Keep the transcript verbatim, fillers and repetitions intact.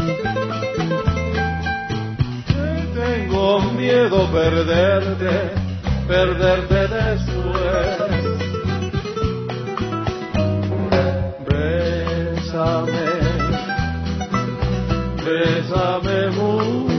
Tengo miedo perderte, perderte después. Bésame, bésame mucho.